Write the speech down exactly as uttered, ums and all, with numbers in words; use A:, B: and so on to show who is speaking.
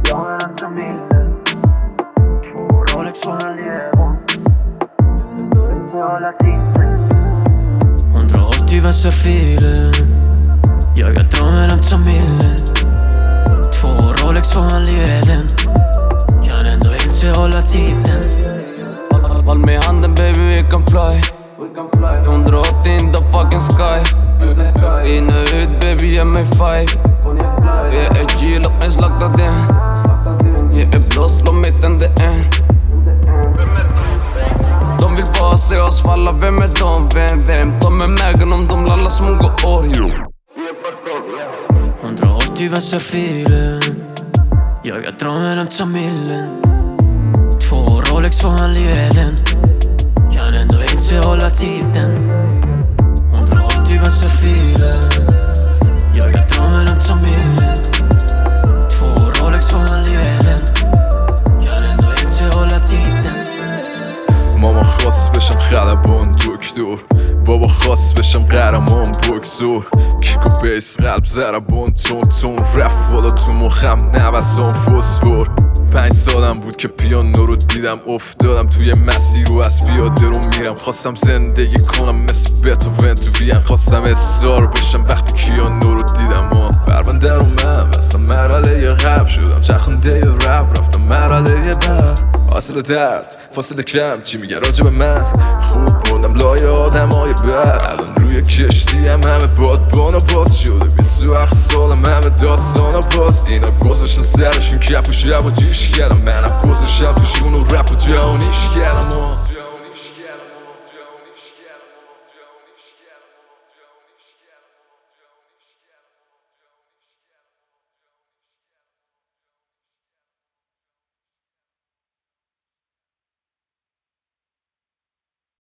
A: drar till milen. Två Rolex på en levon. Hela tiden
B: hundraåttio vässa filen. Jag är drömmen om till milen. Två Rolex på en leden. Kan ändå inte hålla tiden.
C: Håll mig i handen baby, we can fly. hundraåttio in the fucking sky. In och ut baby, ge mig five. Jag är G, låt mig slakta den. Jag är blå, slå mitt ände en. De vill bara se oss falla, vem är de? Vem, vem? De är mägen om de lallar som går år.
B: hundraåttio vässa filen. Jag är drömmen om till milen. Två Rolex på en leden. Kan ändå inte hålla tiden. hundraåttio vässa filen. Jag är drömmen om till milen. Två Rolex på en leden. Kan ändå inte hålla tiden.
D: ماما خواست بشم خلبان دکتر، بابا خواست بشم قهرمان بوکسور. کیک و بیس قلب ضربان تون تون رفت والا تو مخم نوسان فسفور. پنج سالم بود که پیانو رو دیدم افتادم توی مسیر رو از پیاده رو میرم. خواستم زندگی کنم مثل بتوون تو وین. خواستم استار بشم وقتی کیانو رو دیدم. پرونده رو من بستم مرحله قبل شدم چرخنده رپ رفتم مرحله بعد. حاصل درد فاصله کم چی میگه راجع به من؟ خوب موندم لای آدم های بد. الان روی کشتی هم همه بادبان و باز شده. بیست و هفت سالم همه داستان و باز. اینا گذاشتن سرشون کپ و شب و جیش کردم. منم گذاشتم توشون و رپ و جهانیش کردم.